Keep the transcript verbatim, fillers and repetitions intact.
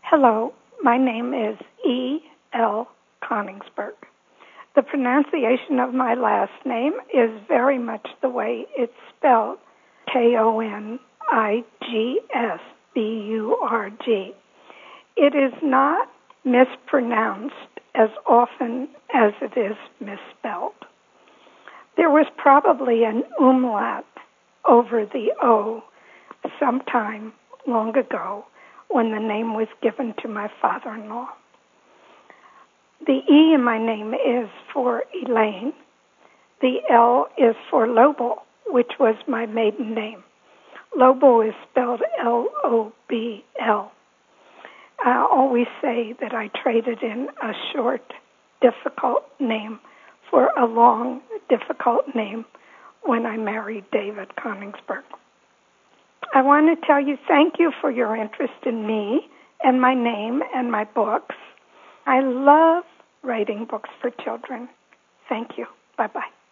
Hello, my name is E. L. Konigsberg. The pronunciation of my last name is very much the way it's spelled, K O N I G S B U R G. It is not mispronounced as often as it is misspelled. There was probably an umlaut over the O sometime long ago when the name was given to my father-in-law. The E in my name is for Elaine. The L is for Lobo, which was my maiden name. Lobo is spelled L O B L. I always say that I traded in a short, difficult name for a long, difficult name when I married David Konigsberg. I want to tell you thank you for your interest in me and my name and my books. I love writing books for children. Thank you. Bye-bye.